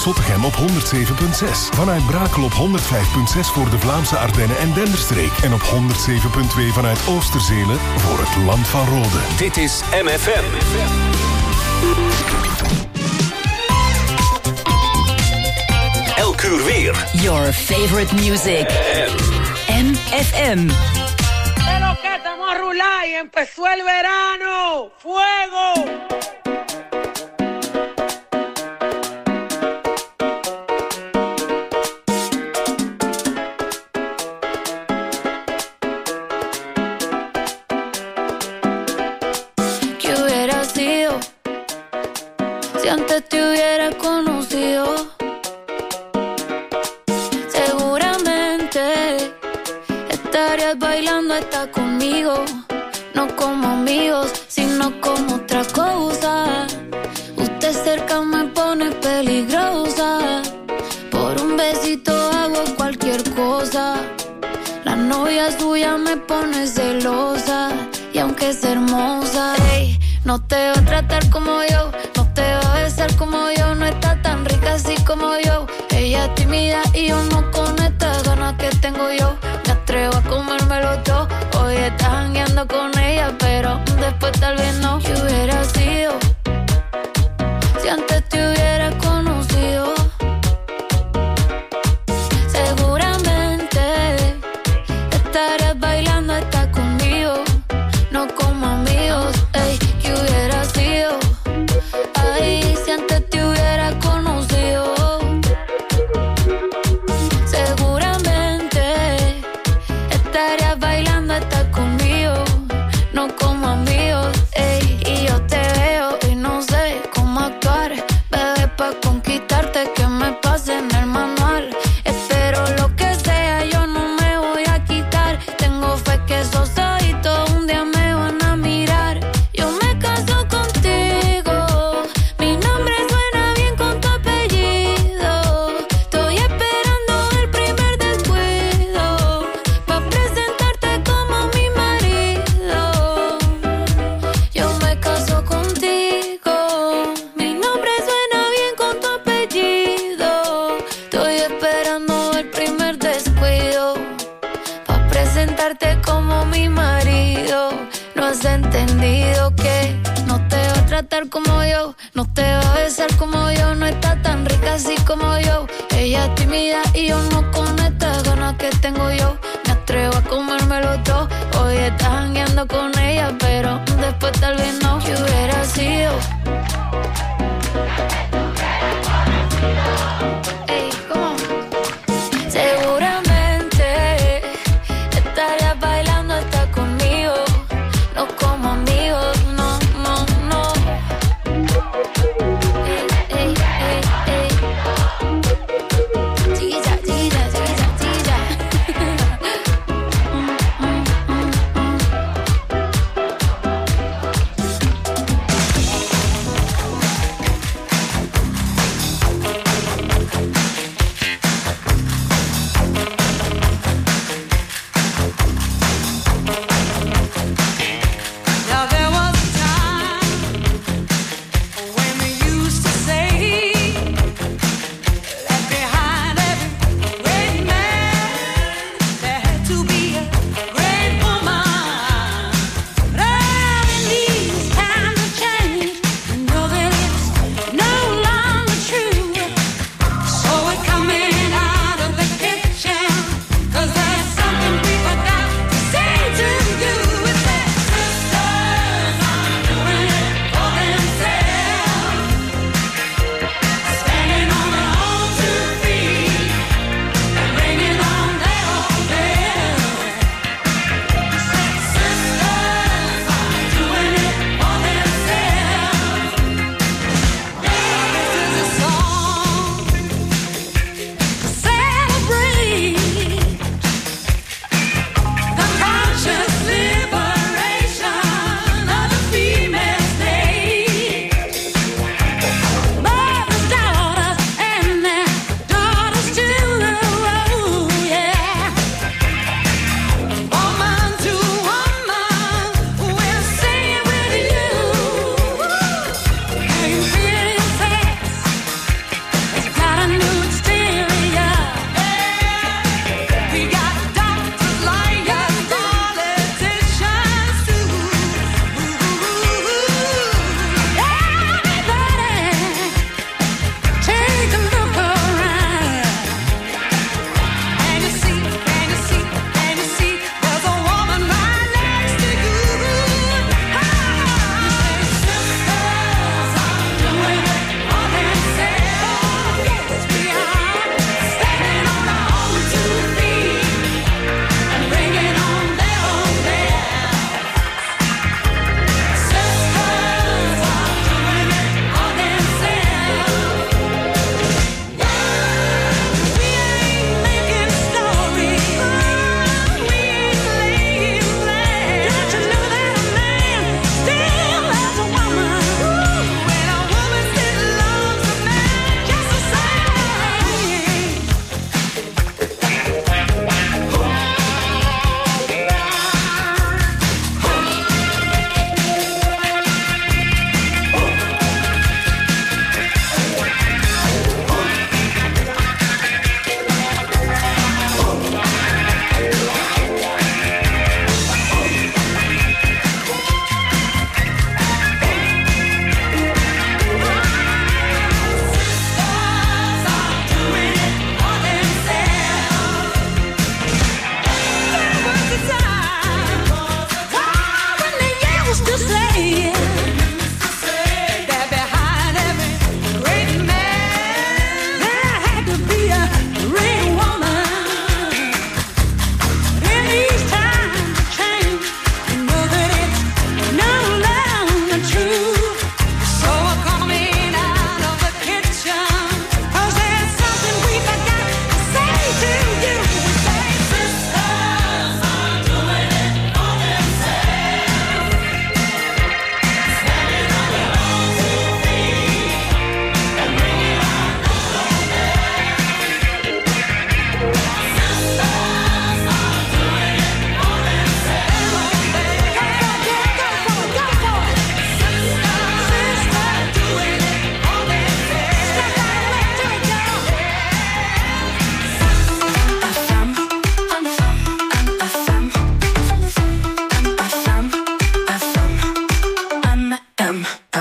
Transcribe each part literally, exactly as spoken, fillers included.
Zottegem op honderd zeven komma zes. Vanuit Brakel op honderd vijf komma zes voor de Vlaamse Ardennen en Denderstreek. En op honderd zeven komma twee vanuit Oosterzelen voor het Land van Rode. Dit is M F M. Elk uur weer. Your favorite music. M F M. Pero que estamos a rular y empezó el verano. ¡Fuego! ¿Qué hubiera sido si antes te hubiera conocido? Seguramente estarías bailando hasta conmigo, no como amigos, sino como otra cosa. Usted cerca me pone peligrosa, por un besito hago cualquier cosa. La novia suya me pone celosa, y aunque es hermosa, ey, no te va a tratar como yo, no te va a besar como yo, no está tan rica así como yo. Ella es tímida y yo no con estas ganas que tengo yo. Me atrevo a comérmelo todo. Hoy estás jangueando con ella, pero después tal vez no. ¿Qué hubiera sido si antes te hubiera conocido? Seguramente estarías bailando hasta conmigo, no como amigos. Ey, ¿qué hubiera sido? Ay, si antes te hubiera conocido. Seguramente estarías bailando hasta conmigo, no como amigos. Ey, y yo te veo y no sé cómo actuar, bebé, pa' conquistarte que me pase en el manual. Espero lo que sea, yo no me voy a quitar. Tengo fe que esos ojitos un día me van a mirar. Yo me caso contigo, mi nombre suena bien con tu apellido. Estoy esperando el primer descuido pa' presentarte como mi marido. Yo me caso contigo, mi nombre suena bien con tu apellido. Estoy esperando el primer descuido pa' presentarte como mi marido. No has entendido que no te va a tratar como yo, no te va a besar como yo, no está tan rica así como yo. Ella es tímida y yo no con estas ganas que tengo yo. Me atrevo a comérmelo todo. Hoy estás jangueando con ella, pero después tal vez no. ¿Qué hubiera sido? Ey, ¿cómo? Seguramente estarías bailando hasta conmigo, no como amigos, no, no, no. Ey, ey, ey, ey. Chiquilla, chiquilla, chiquilla, chiquilla. Mm, mm, mm, mm.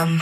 Amsterdam.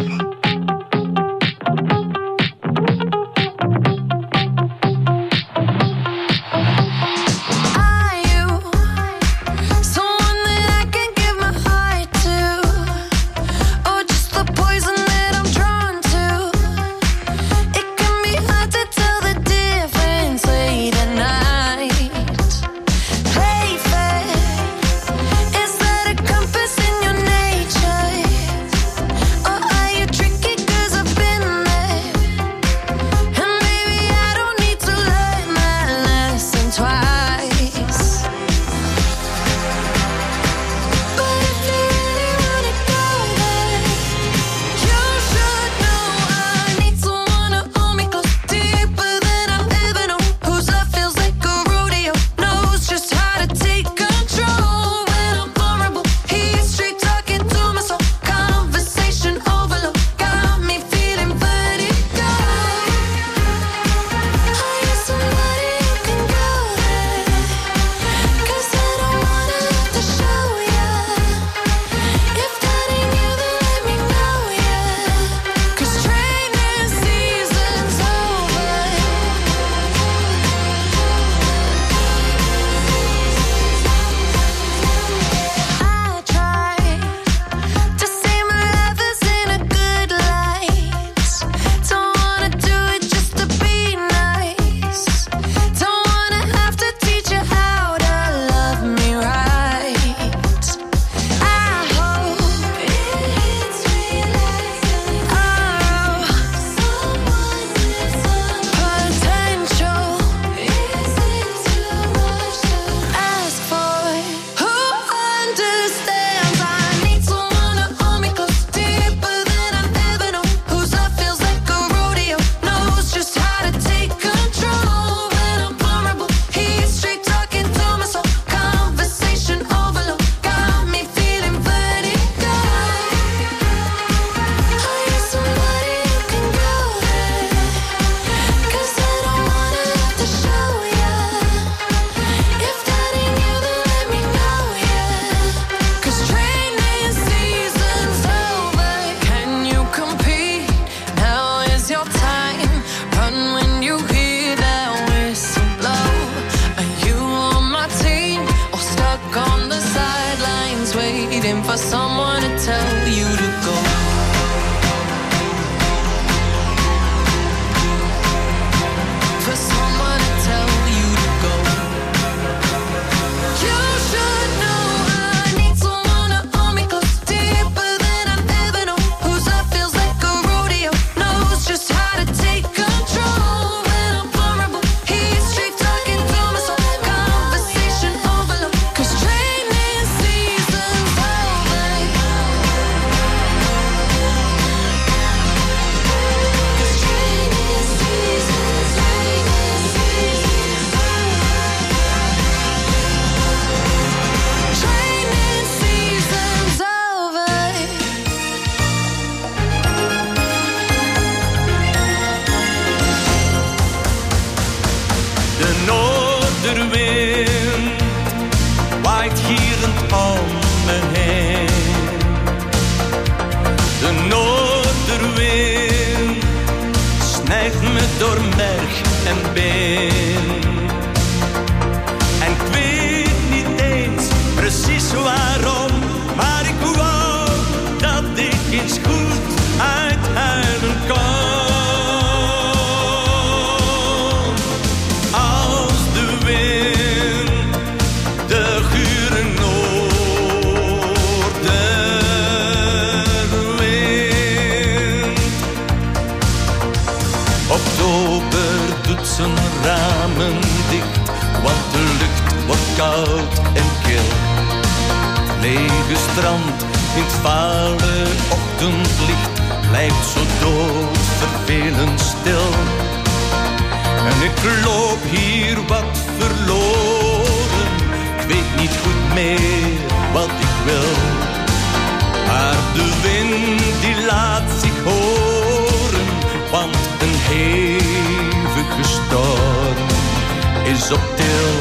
Is op til.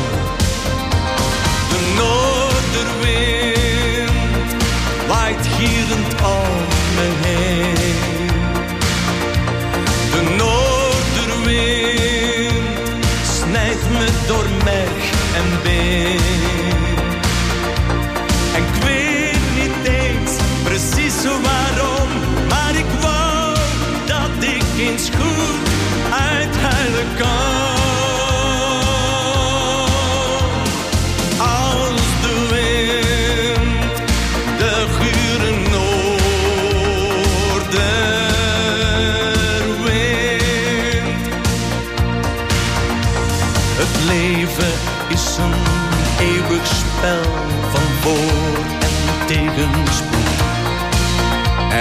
De noorderwind waait gierend om me heen.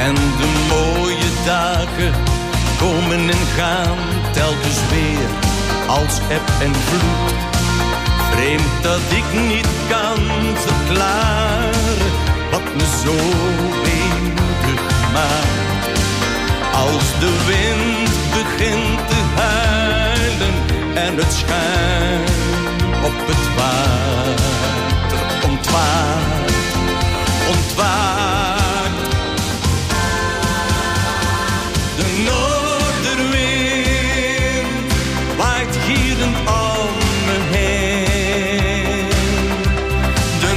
En de mooie dagen komen en gaan, telkens weer als eb en vloed. Vreemd dat ik niet kan verklaren wat me zo weemoedig maakt. Als de wind begint te huilen en het schuim op het water ontwaakt, ontwaakt. De noorderwind waait gierend om me heen. De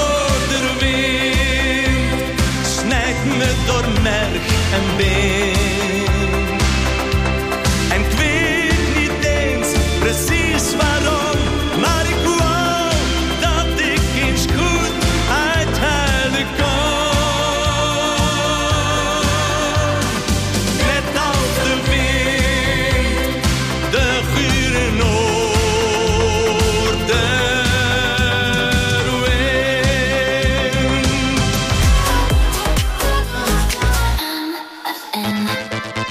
noorderwind snijdt me door merg en been. En ik weet niet eens precies waarom, maar ik wou dat ik eens goed uithuilen kon. Net als de wind, de gure noorderwind.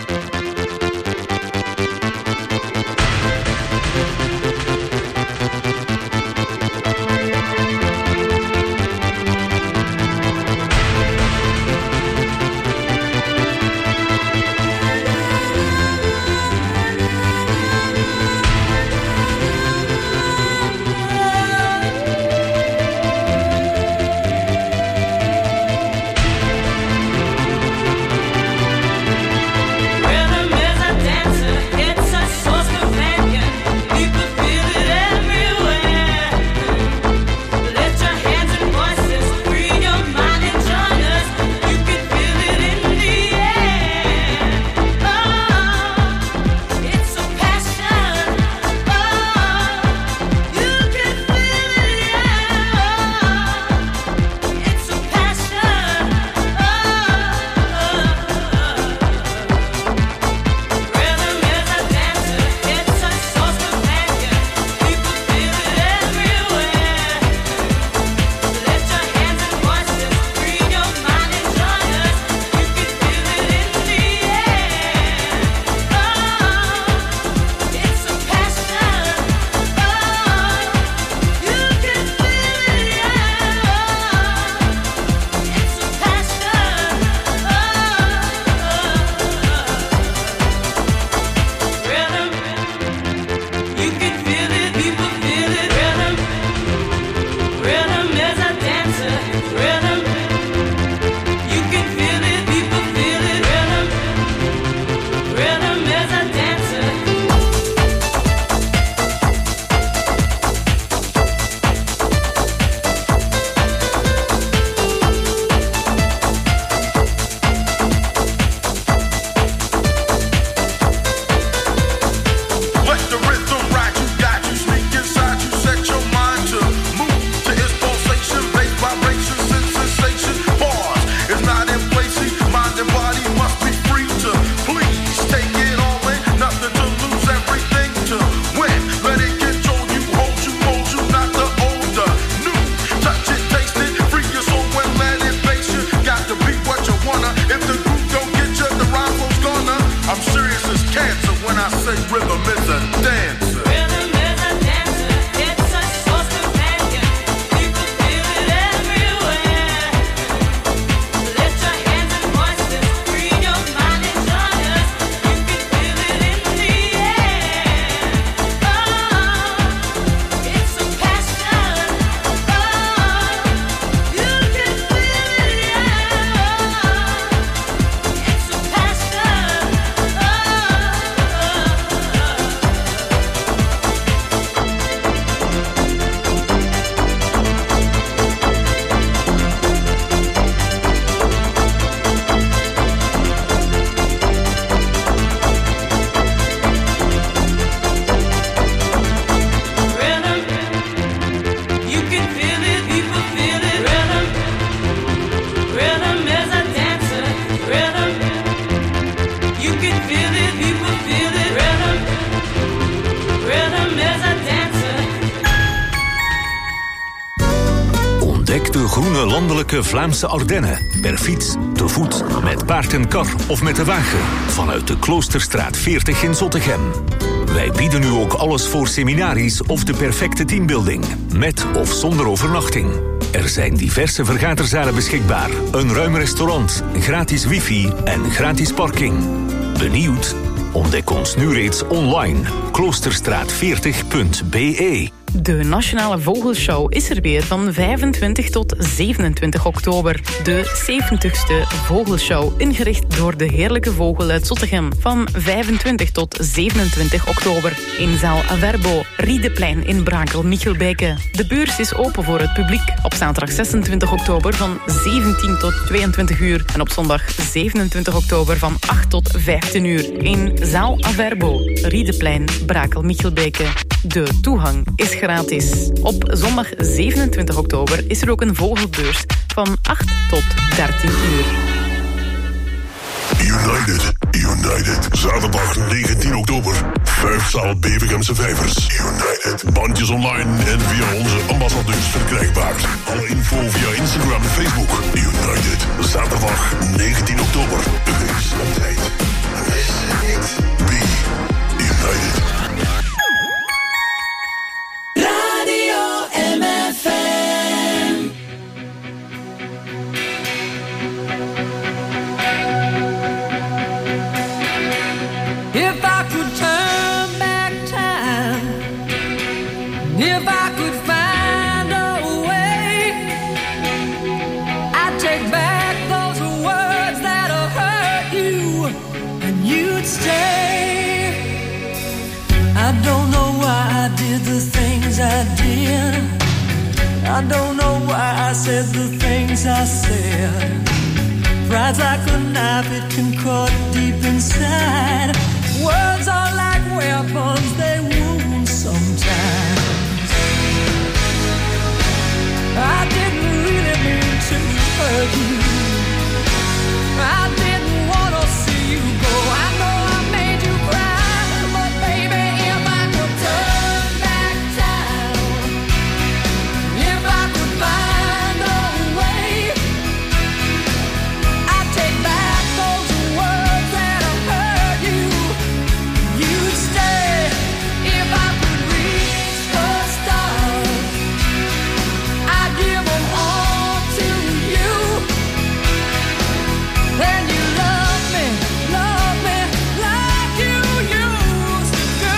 landelijke Vlaamse Ardennen. Per fiets, te voet, met paard en kar of met de wagen. Vanuit de Kloosterstraat veertig in Zottegem. Wij bieden u ook alles voor seminaries of de perfecte teambuilding. Met of zonder overnachting. Er zijn diverse vergaderzalen beschikbaar. Een ruim restaurant, gratis wifi en gratis parking. Benieuwd? Ontdek ons nu reeds online. kloosterstraat veertig punt b e. De Nationale Vogelshow is er weer van vijfentwintig tot zevenentwintig oktober. De zeventigste Vogelshow, ingericht door de Heerlijke Vogel uit Zottegem. Van vijfentwintig tot zevenentwintig oktober. In zaal Averbo, Riedeplein in Brakel-Michelbeke. De beurs is open voor het publiek. Op zaterdag zesentwintig oktober van zeventien tot tweeëntwintig uur. En op zondag zevenentwintig oktober van acht tot vijftien uur. In zaal Averbo, Riedeplein, Brakel-Michelbeke. De toegang is gratis. Op zondag zevenentwintig oktober is er ook een vogelbeurs van acht tot dertien uur. United, United. Zaterdag negentien oktober. Vijfzaal Bevegemse Vijvers. United. Bandjes online en via onze ambassadeurs verkrijgbaar. Alle info via Instagram en Facebook. United. Zaterdag negentien oktober. Wees op tijd. Wees niet. Be United. Radio M F M. If I could turn back time, if I could find a way, I'd take back those words that have hurt you, and you'd stay. I don't know why I did the things I did. I don't know why I said the things I said. Pride's like a knife, it can cut deep inside. Words are like weapons, they wound sometimes. I didn't really mean to hurt you. I didn't want to see you go. I know I made you cry, but baby, if I could turn back time, if I could find a way, I'd take back those words that have hurt you. You'd stay. If I could reach the stars, I'd give them all to you. Then you love me, love me like you used to do.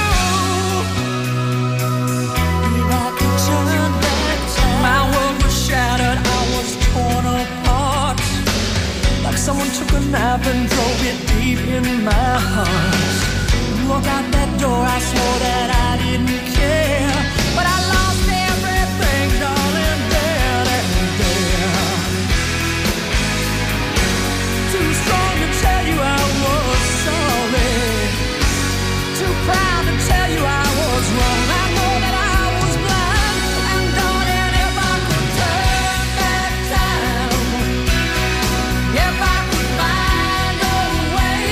If I could turn back time, my world was shattered, I was torn apart. Like someone took a knife and drove it deep in my heart. Walk out that door, I swore that I didn't care, but I lost everything, darling, there and there. Too strong to tell you I was sorry, too proud to tell you I was wrong. I know that I was blind, and darling, if I could turn back time, if I could find a way,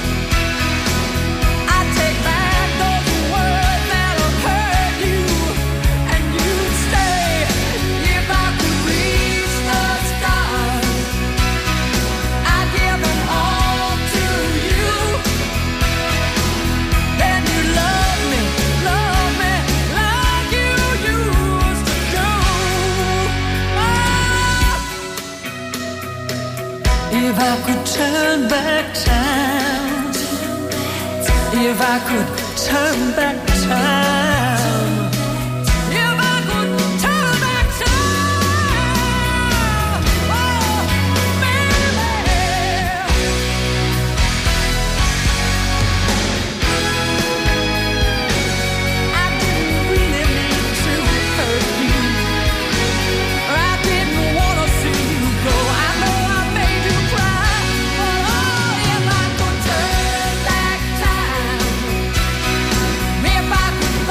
I'd take back those words that have hurt you, and you'd stay. If I could reach the stars, I'd give them all to you. Then you love me, love me like you used to do. Oh. If I could turn back time, if I could turn back time, if I could turn back time, oh, baby. I didn't really mean to hurt you. I didn't want to see you go. I know I made you cry, but oh, if I could turn back time, if I could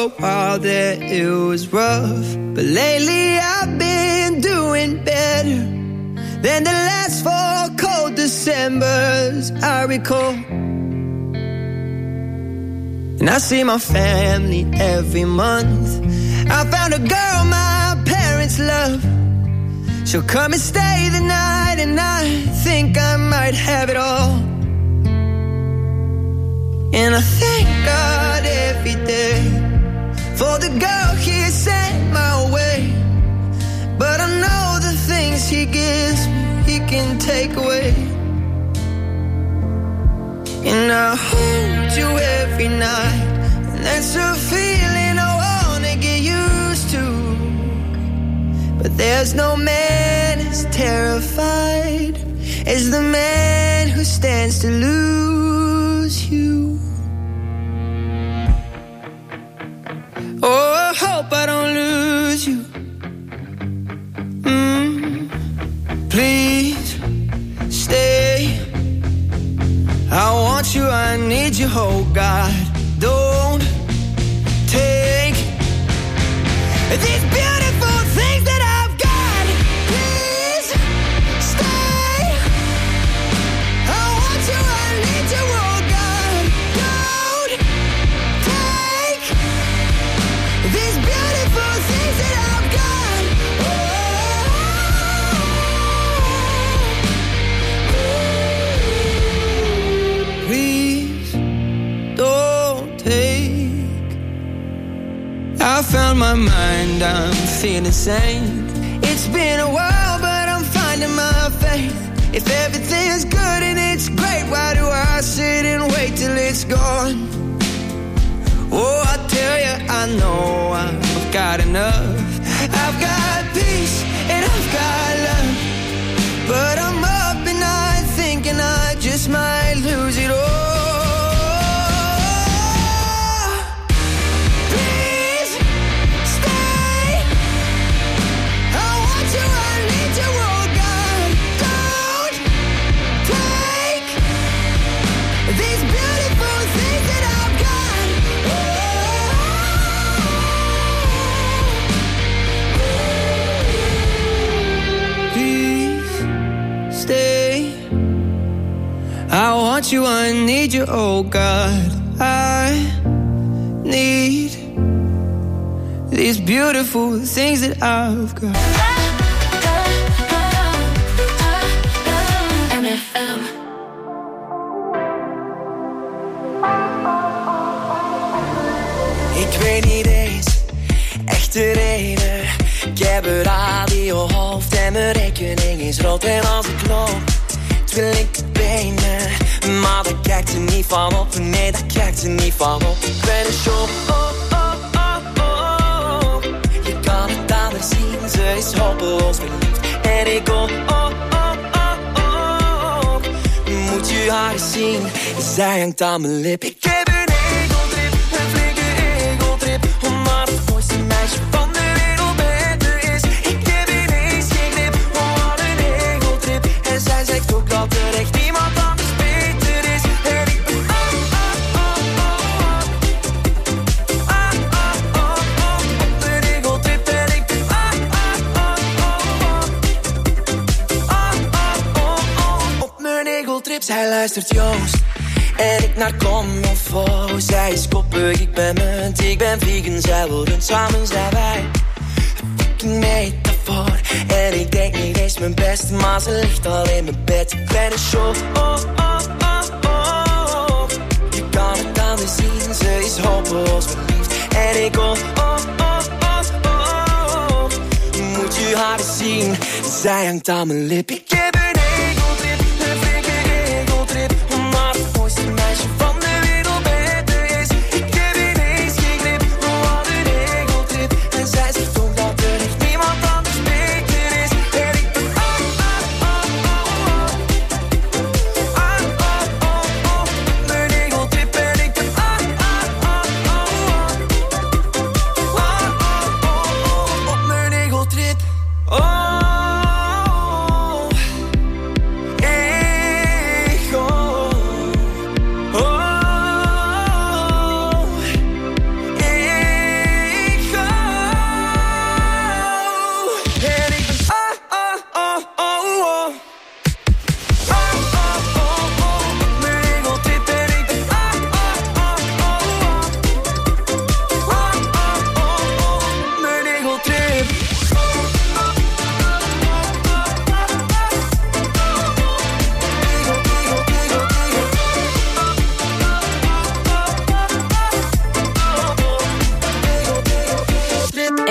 a while there it was rough, but lately I've been doing better than the last four cold Decembers I recall. And I see my family every month. I found a girl my parents love. She'll come and stay the night, and I think I might have it all. And I thank God every day for the girl He sent my way. But I know the things He gives me, He can take away. And I hold you every night, and that's a feeling I wanna get used to. But there's no man as terrified as the man who stands to lose you. Oh, I hope I don't lose you. Mm, please stay. I want you, I need you, oh God. Don't take these beautiful things that I've got. Please stay. I want you, I need you, oh God. Don't take these beautiful things that I've got. Oh, please don't take. I found my mind, I'm feeling sane. It's been a while, but I'm finding my faith. If everything's good and it's great, why do I sit and wait till it's gone? Oh, I tell you, I know I've got enough. I've got peace and I've got love, but I'm up at night thinking I just might lose it all. I want you, I need you, oh God. I need these beautiful things that I've got. M F M. Ik weet niet eens echt de reden. Ik heb een radiohoofd en mijn rekening is rood. En als ik loop, wil ik het benen, maar daar kijkt ze niet van op. Nee, daar kijkt ze niet van op. Ik ben een show, oh, oh, oh, oh. Je kan het aan haar zien, ze is hopeloos verliefd. En ik oh, oh, oh, oh, oh. Moet je haar eens zien, zij hangt aan mijn lip. Ik heb een egotrip, een flinke egotrip, omdat het mooiste meisje van de wereld beter is. Ik heb ineens geen grip, oh wat een egotrip. En zij zegt ook dat er echt niemand anders beter is. En ik ben oh, oh, oh, oh, oh. Ah, oh, oh, oh. Op mijn egotrip en ik ben oh, oh, oh, oh. Ah, oh, oh, oh. Op mijn egotrip, zij luistert Joost en ik naar Kom of Fo. Zij is koppig, ik ben munt, ik ben vegan, zij wil rund, samen zijn wij een fucking metafoor. En ik denk niet eens mijn best, maar ze ligt al in mijn bed. Ik ben een show, oh, oh, oh, oh. Je kan het aan haar zien, ze is hopeloos verliefd. En ik oh, oh, oh, oh, oh. Moet je haar eens zien, zij hangt aan mijn lip. Ik heb een egotrip, een flinke egotrip, omdat het mooiste meisje van de wereld beter is. Ik heb ineens geen grip, wat een egotrip. En zij zegt ook dat er echt niemand anders beter is. En ik ben oh, oh, oh, oh, oh. Ah, oh, oh, oh. Mijn egotrip en ik ben oh, oh, oh, oh. Ah, oh, oh, oh. Op mijn egotrip. Oh,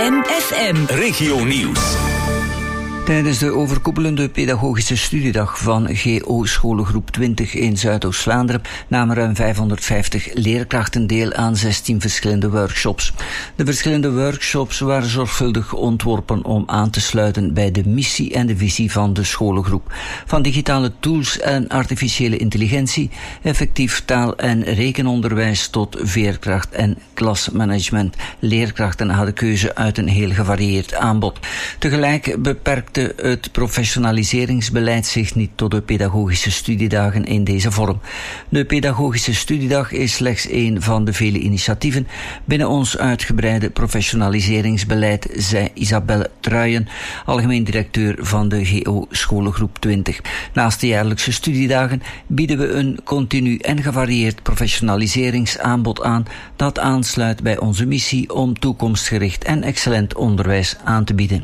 M F M. Regio Nieuws. Tijdens de overkoepelende pedagogische studiedag van G O Scholengroep twintig in Zuidoost-Vlaanderen namen ruim vijfhonderdvijftig leerkrachten deel aan zestien verschillende workshops. De verschillende workshops waren zorgvuldig ontworpen om aan te sluiten bij de missie en de visie van de scholengroep. Van digitale tools en artificiële intelligentie, effectief taal- en rekenonderwijs tot veerkracht en klasmanagement. Leerkrachten hadden keuze uit een heel gevarieerd aanbod. Tegelijk beperkte het professionaliseringsbeleid zich niet tot de pedagogische studiedagen in deze vorm. De pedagogische studiedag is slechts één van de vele initiatieven binnen ons uitgebreide professionaliseringsbeleid, zei Isabelle Truijen, algemeen directeur van de G O Scholengroep twintig. Naast de jaarlijkse studiedagen bieden we een continu en gevarieerd professionaliseringsaanbod aan dat aansluit bij onze missie om toekomstgericht en excellent onderwijs aan te bieden.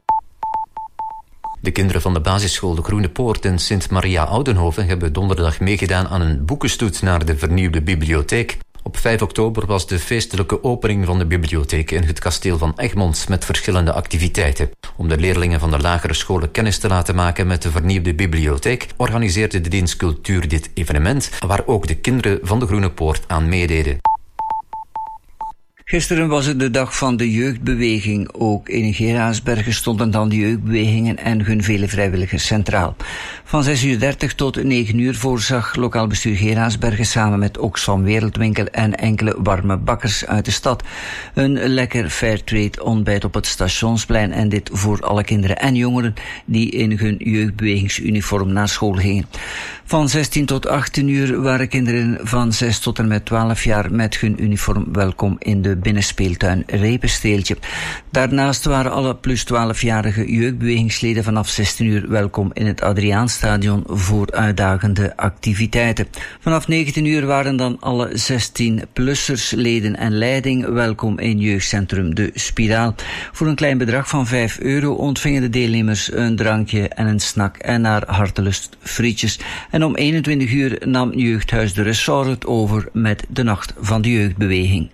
De kinderen van de basisschool De Groene Poort in Sint-Maria-Oudenhoven hebben donderdag meegedaan aan een boekenstoet naar de vernieuwde bibliotheek. Op vijf oktober was de feestelijke opening van de bibliotheek in het kasteel van Egmond met verschillende activiteiten. Om de leerlingen van de lagere scholen kennis te laten maken met de vernieuwde bibliotheek, organiseerde de dienst Cultuur dit evenement, waar ook de kinderen van De Groene Poort aan meededen. Gisteren was het de dag van de jeugdbeweging. Ook in Geraardsbergen stonden dan de jeugdbewegingen en hun vele vrijwilligers centraal. Van zes uur dertig tot negen uur voorzag lokaal bestuur Geraardsbergen samen met Oxfam Wereldwinkel en enkele warme bakkers uit de stad een lekker fairtrade ontbijt op het stationsplein, en dit voor alle kinderen en jongeren die in hun jeugdbewegingsuniform naar school gingen. Van zestien tot achttien uur waren kinderen van zes tot en met twaalf jaar met hun uniform welkom in de binnenspeeltuin Repensteeltje. Daarnaast waren alle plus twaalfjarige jeugdbewegingsleden vanaf zestien uur welkom in het Adriaanstadion voor uitdagende activiteiten. Vanaf negentien uur waren dan alle zestien-plussers, leden en leiding welkom in jeugdcentrum De Spiraal. Voor een klein bedrag van vijf euro ontvingen de deelnemers een drankje en een snack en naar hartelust frietjes. En om eenentwintig uur nam Jeugdhuis de Ressort het over met de Nacht van de Jeugdbeweging.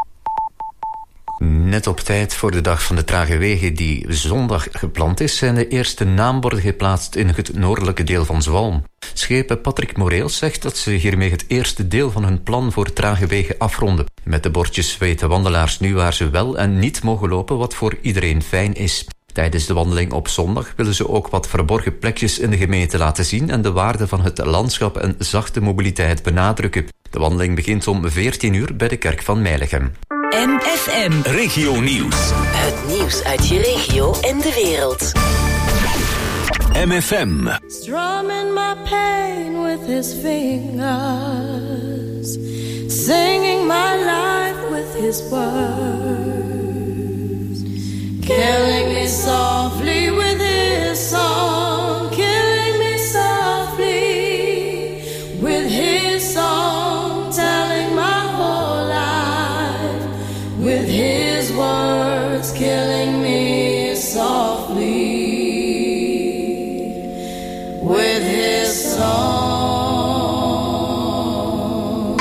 Net op tijd voor de dag van de trage wegen die zondag gepland is, zijn de eerste naamborden geplaatst in het noordelijke deel van Zwalm. Schepen Patrick Moreels zegt dat ze hiermee het eerste deel van hun plan voor trage wegen afronden. Met de bordjes weten wandelaars nu waar ze wel en niet mogen lopen, wat voor iedereen fijn is. Tijdens de wandeling op zondag willen ze ook wat verborgen plekjes in de gemeente laten zien en de waarde van het landschap en zachte mobiliteit benadrukken. De wandeling begint om veertien uur bij de kerk van Meilegem. M F M. Regio Nieuws. Het nieuws uit je regio en de wereld. M F M. Strumming my pain with his fingers, singing my life with his words, killing me softly with his song, killing me softly with his song, telling my whole life with his words, killing me softly with his song.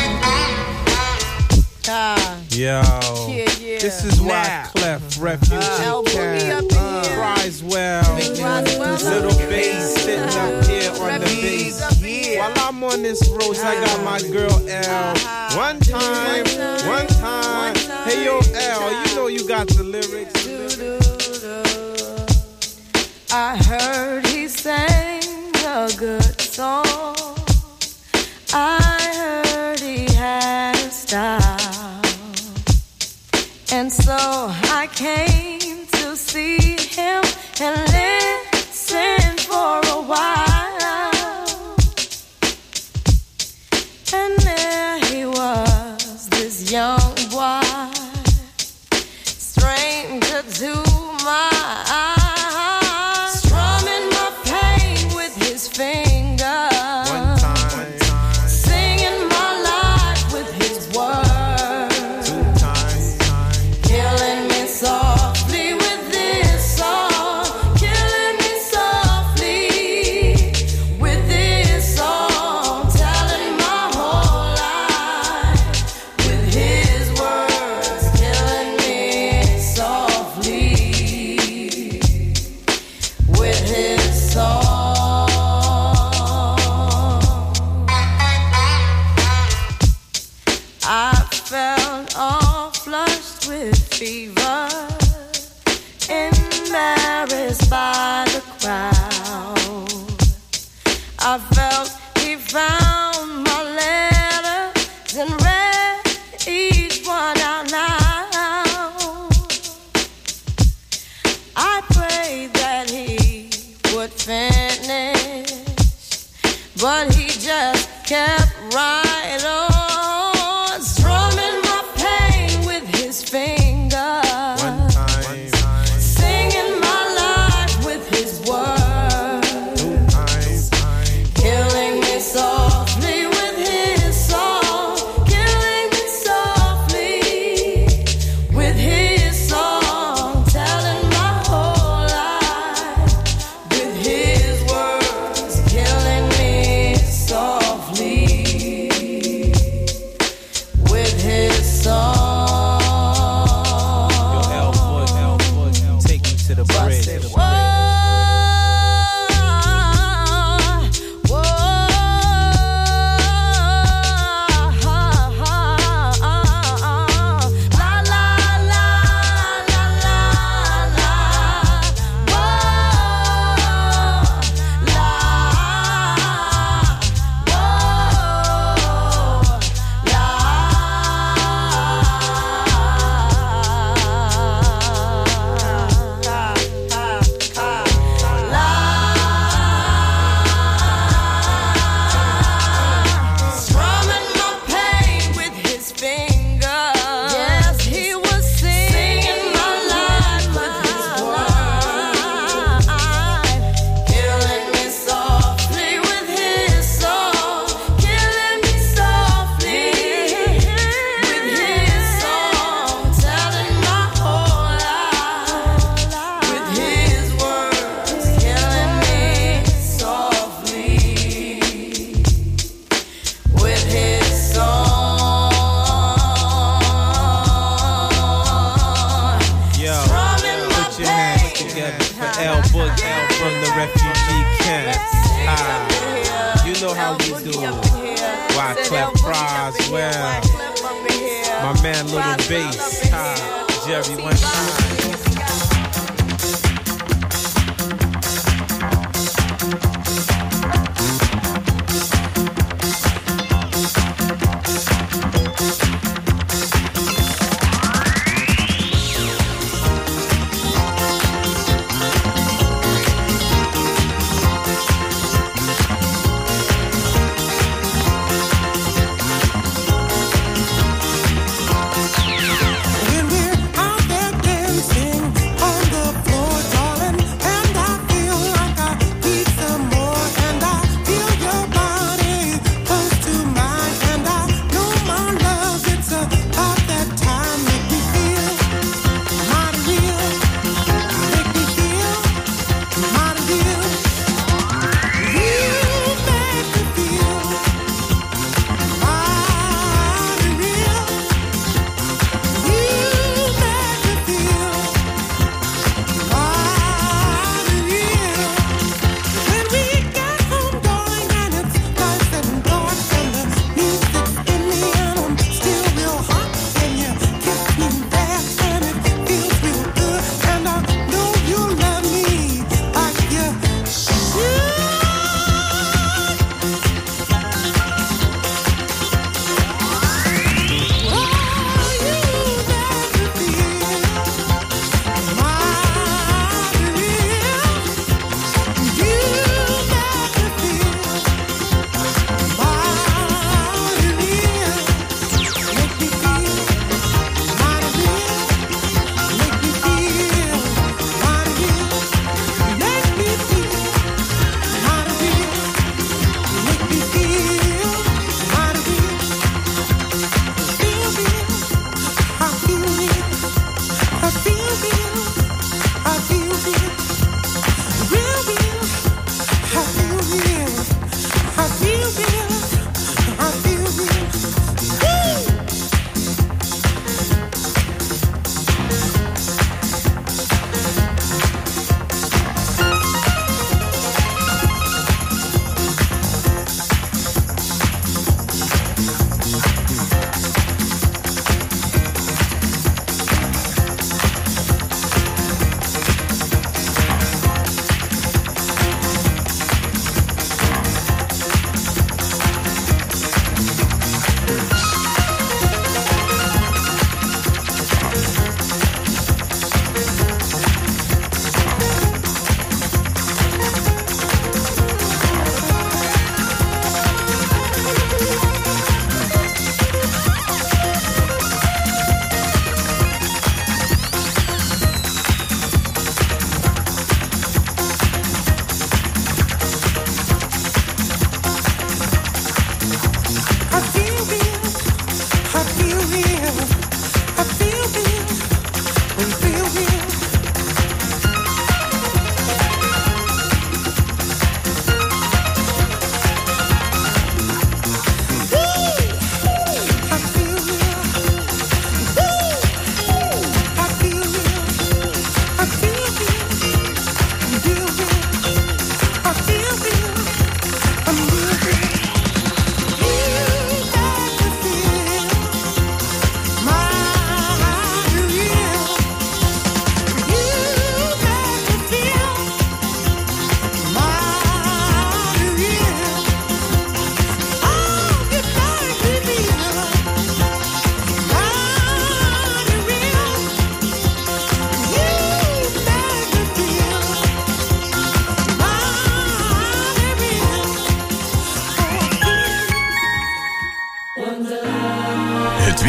Ah. Yo, yeah, yeah. This is why Clef, Refugee uh, Cat, uh, cries well. Little bass sitting up here on the bass. While I'm on this road, I got my girl L. One time, one time. Hey yo L, you know you got the lyrics. I heard he sang a good song. I heard he had a style. And so I came to see him and listen for a while. And there he was, this young boy, stranger to my eyes, strumming my pain with his fingers, one time, one time. Singing my life with his words, two times, time. Killing me softly with this song, killing me softly with this song, telling my whole life with his words, killing me softly. flushed with fever, embarrassed by the crowd. I felt he found my letters and read each one out loud. I prayed that he would finish, but he just kept right on, strumming my pain with his fingers, one time, singing my life with his words, two times, killing me softly with his song, killing me softly with his song, telling my whole life with his words, killing me softly with his song. Yo, L Book, L Book, take me to the bridge. Whoa, whoa, la la la la la la, whoa, strumming my pain with his fingers. Yes, he was singing my life with his words, killing me softly with his song, killing me softly with his song, telling my whole life with his words, killing me softly with his song. Yo, Strumming my put your hands pain. together for L Book from the refugee camps. Ah, you know how we do. Wyclef Croswell, my man Little Bass, ah, Jerry one time. When we're out there dancing,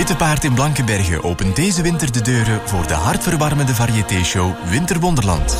Witte Paard in Blankenberge opent deze winter de deuren voor de hartverwarmende variété-show Winterwonderland.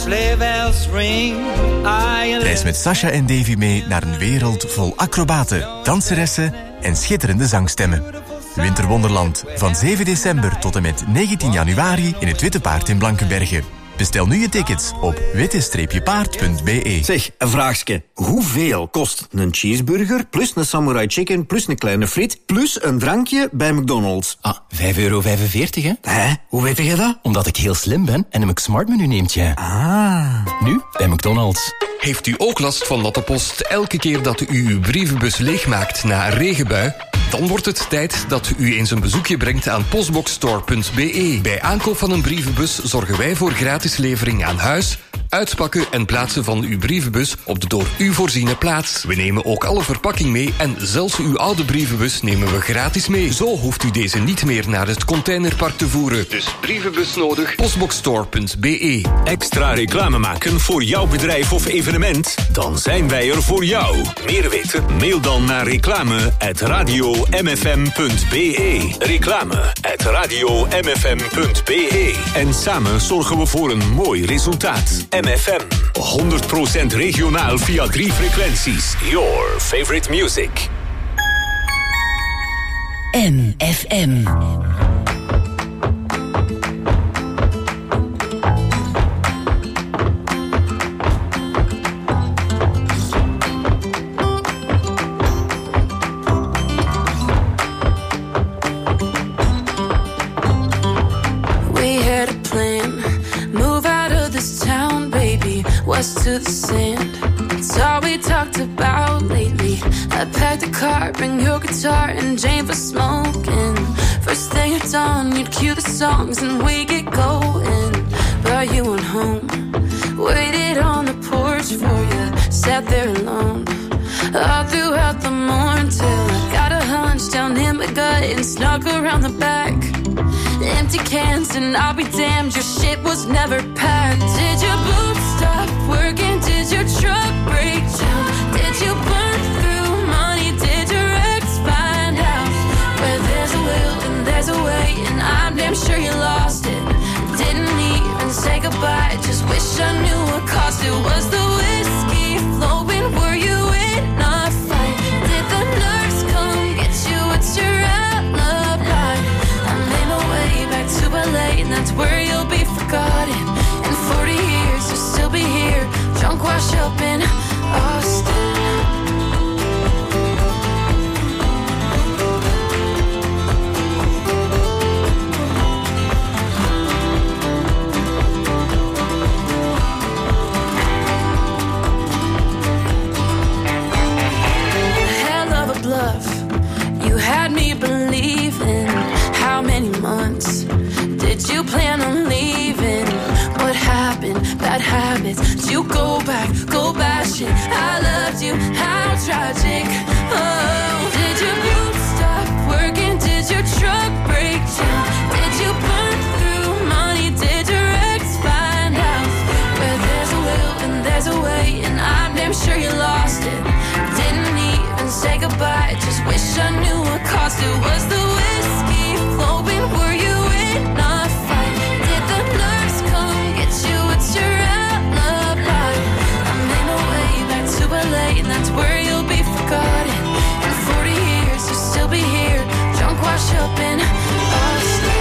Reis met Sasha en Davy mee naar een wereld vol acrobaten, danseressen en schitterende zangstemmen. Winterwonderland van zeven december tot en met negentien januari in het Witte Paard in Blankenberge. Bestel nu je tickets op witte paard punt b e. Zeg, een vraagje. Hoeveel kost een cheeseburger plus een samurai chicken plus een kleine friet plus een drankje bij McDonald's? Ah, vijf euro vijfenveertig, hè? Hè? Hoe weet je dat? Omdat ik heel slim ben en een McSmart menu neemt, ja. Ah. Nu bij McDonald's. Heeft u ook last van natte post elke keer dat u uw brievenbus leegmaakt na een regenbui? Dan wordt het tijd dat u eens een bezoekje brengt aan postboxstore punt b e. Bij aankoop van een brievenbus zorgen wij voor gratis levering aan huis, uitpakken en plaatsen van uw brievenbus op de door u voorziene plaats. We nemen ook alle verpakking mee en zelfs uw oude brievenbus nemen we gratis mee. Zo hoeft u deze niet meer naar het containerpark te voeren. Dus brievenbus nodig, postboxstore punt b e. Extra reclame maken voor jouw bedrijf of evenement? Dan zijn wij er voor jou. Meer weten? Mail dan naar reclame at radio m f m punt b e. Reclame at radio m f m punt b e. En samen zorgen we voor een mooi resultaat. M F M. honderd procent regionaal via drie frequenties. Your favorite music. M F M. West to the sand. It's all we talked about lately. I packed a car, bring your guitar and Jane for smoking. First thing at dawn, you'd cue the songs and we get going. Brought you on home, waited on the porch for you, sat there alone all throughout the morn till I got a hunch down in my gut and snuck around the back. Empty cans and I'll be damned, your shit was never packed. Did your boots stop working? Did your truck break down? Did you burn through money? Did your ex find out? Where there's a will and there's a way, and I'm damn sure you lost it. Didn't even say goodbye, just wish I knew what cost it. Was the whiskey flowing? Were you in a fight? Did the nurse come get you? What's your alibi? I made my way back to L A, and that's where you'll be forgotten. In forty years, you'll still be here, drunk, washed up in Austin. Hell of a bluff, you had me believing. How many months did you plan on leaving? What happened? Bad habits. Did you go back, go bashing? I loved you, how tragic. Oh, did your boots stop working? Did your truck break down? Did you burn through money? Did your ex find out? Where there's a will and there's a way, and I'm damn sure you lost it. Didn't even say goodbye, just wish I knew what cost it. Was the whiskey flowing? Were you in a fight? Did the nurse come get you? It's your alibi. I made my way back to L A, and that's where you'll be forgotten. In forty years, you'll still be here, drunk, washed up in Austin.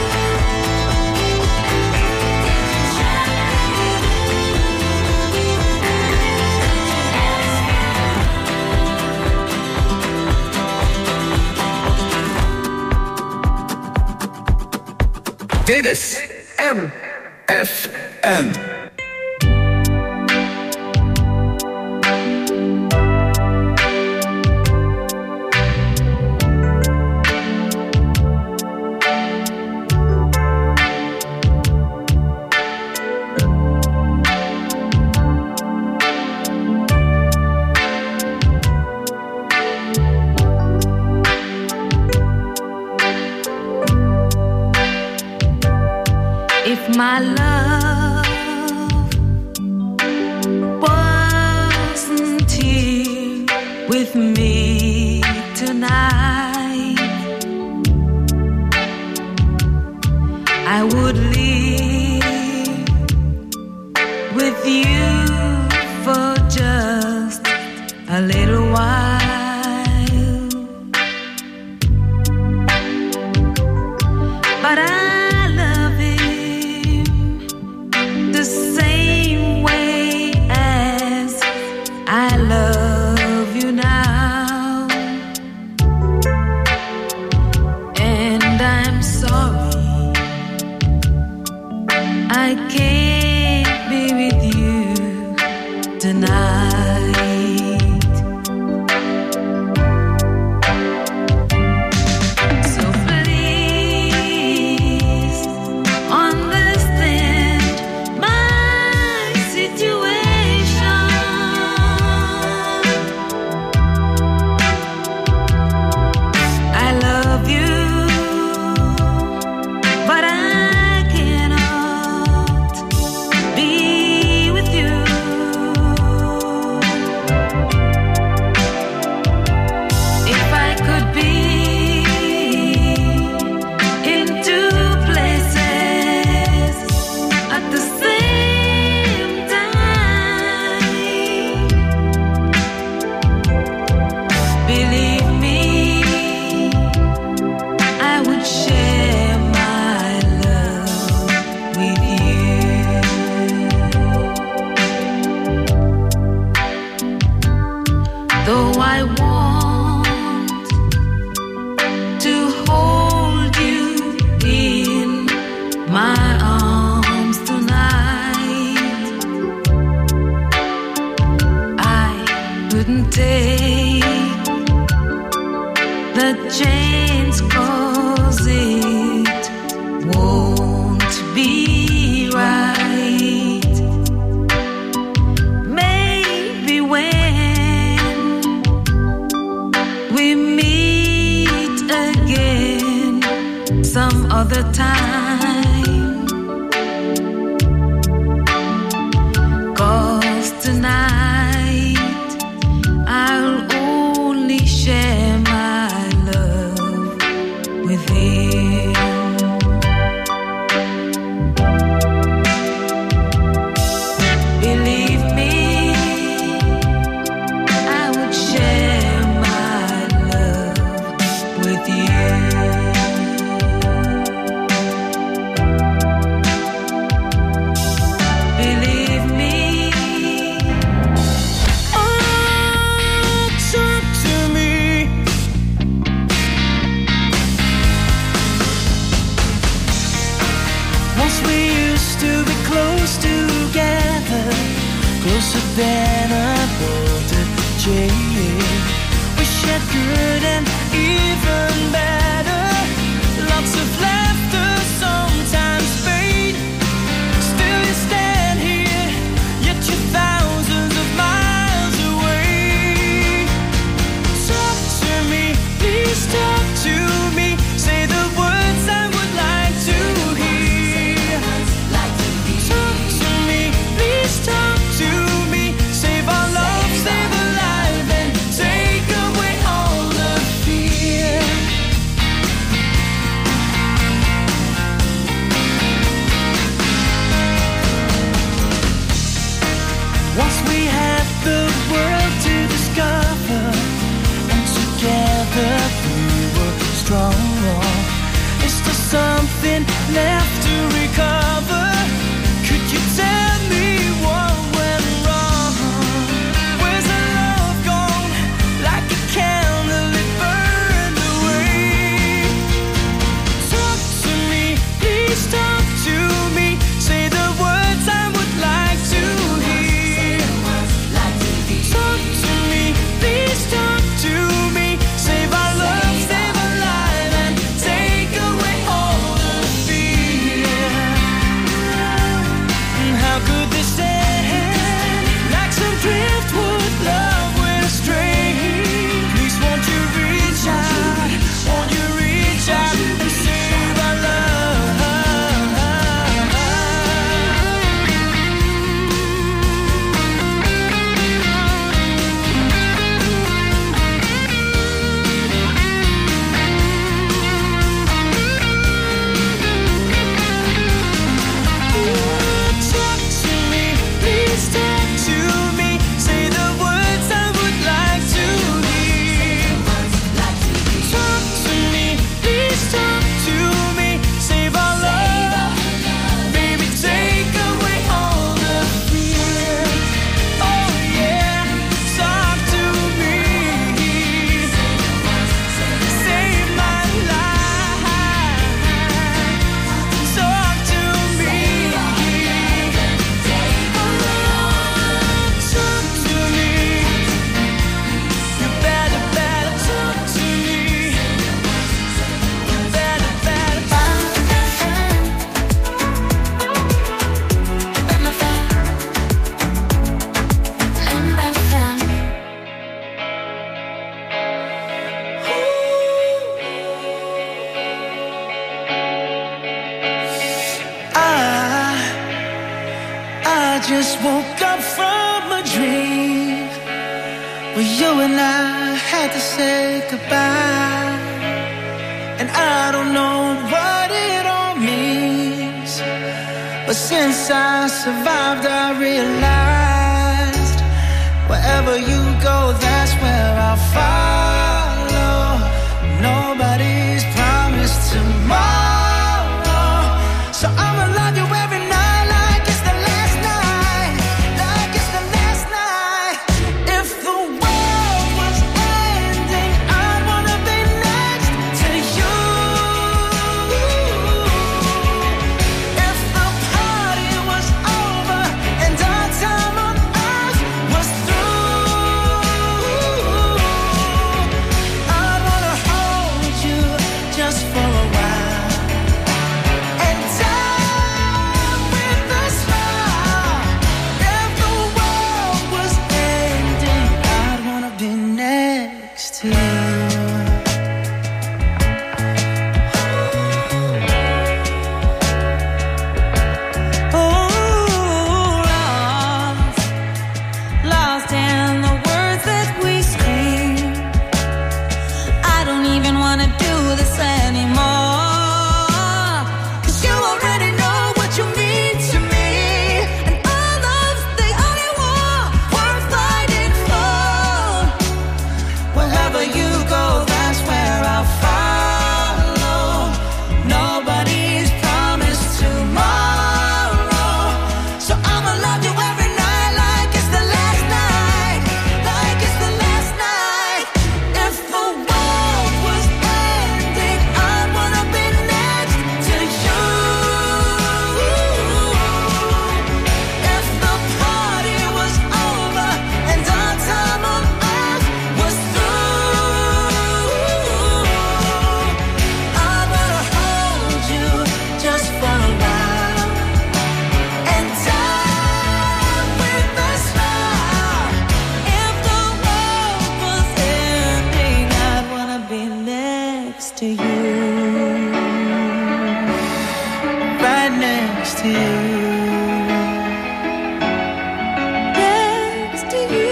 Dit is M F M. If my love wasn't here with me tonight, I would live with you for just a little while, but I love him the same way as I love you now, and I'm sorry I can't be with you tonight. So please understand my situation. I love you, but I cannot be with you. If I could be in two places at the same time, believe me, I would share my love with you. Though I want to hold you in my arms tonight, I couldn't take the chance 'cause it won't be right. Maybe when we meet again some other time, 'cause tonight I'll only share my love with him. Believe me, I would share my love with you. Believe me. Oh, talk to me. Once we used to be close together, closer than a bolt of jade. We shared good and even better, lots of laughter, sometimes pain. Still you stand here, yet you're thousands of miles away. Talk to me, please talk to me. Say the words I would like to hear. Talk to me, please talk to me. Save our love, save our life, and take away all the fear. just woke up from a dream where you and I had to say goodbye. And I don't know what it all means, but since I survived I realized wherever you go, that's where I'll follow. Nobody's promised tomorrow, so I'ma love you every night like it's the last night, like it's the last night. If the world was ending, I'd wanna be next to you. If the party was over and our time on earth was through, I'd wanna hold you just for a while and die with a smile. If the world was ending, I'd wanna be next to you. Oh, lost, lost in the words that we scream. I don't even wanna do this anymore, 'cause you already know what you mean to me, and all love's the only war worth fighting for. Wherever you go, that's where I'll follow. Nobody's promised tomorrow, so I'ma love you every night like it's the last night, like it's the last night. If the world was ending, I'd wanna be next to you. If the party was over and our time on earth was through, I'd wanna hold you just for a while and die with a smile. If the world was ending, I'd wanna be next to you, right next to you, next to you,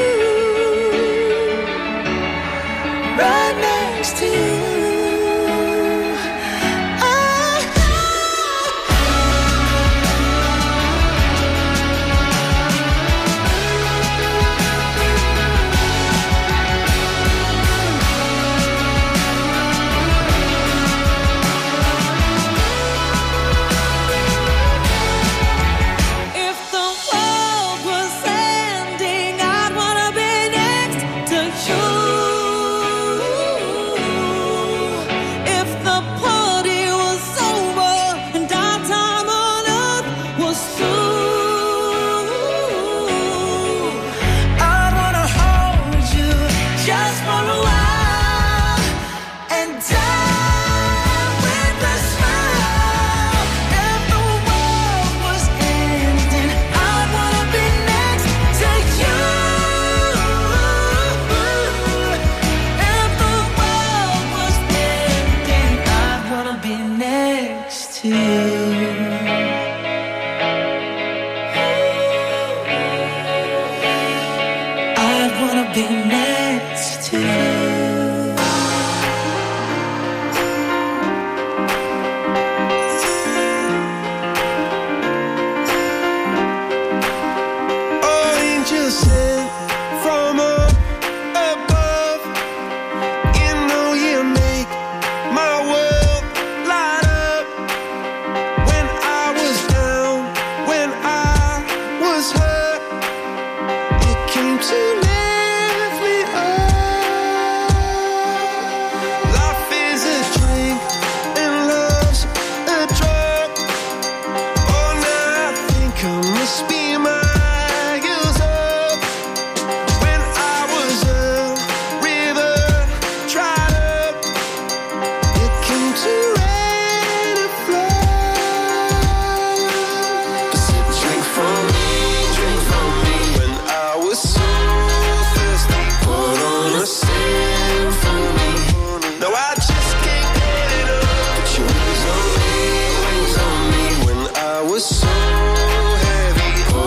right next to you. If the world was ending, I'd wanna be next to you. If the party was over and our time on earth was through, I'd wanna hold you just for a while and die with a smile. If the world was ending, I'd wanna be next to you. If the world was ending, I'd wanna be next to you. I'd wanna be next to you. Angels sent from up above. You know you make my world light up. When I was down, when I was hurt, you came to lift me up. Life is a drink and love's a drug. Oh, now I think I must be miles up. When I was a river dried up, you came to rain and flood. Said, drink from me, drink from me. When I was so thirsty, put on a symphony. No, I just can't get it up. Put your wings on me, wings on me. When I was so heavy, oh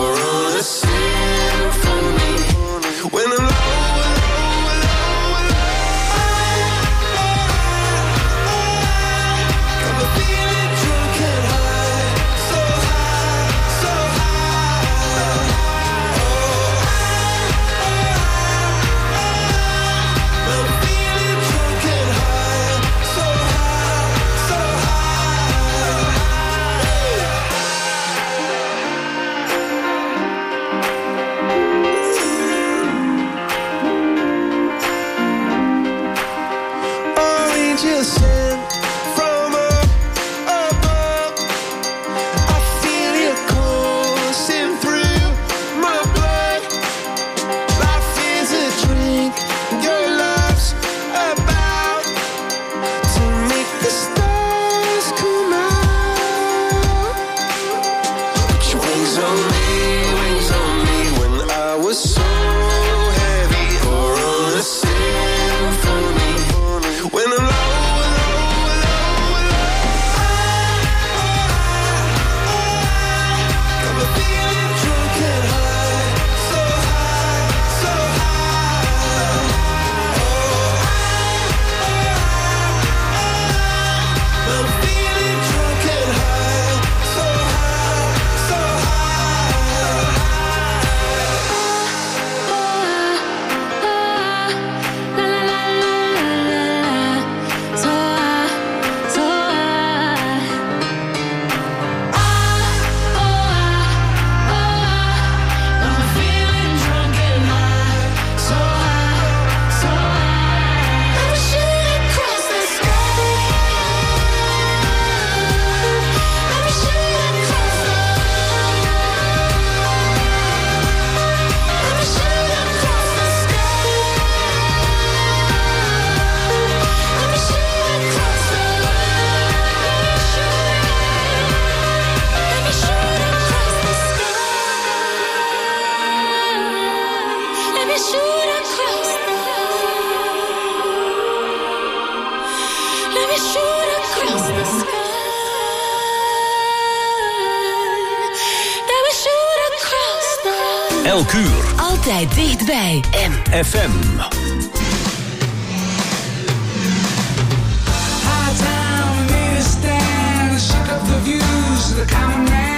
Elk uur. Altijd dichtbij. M F M. High time, made a stand, shook up the views, the common man.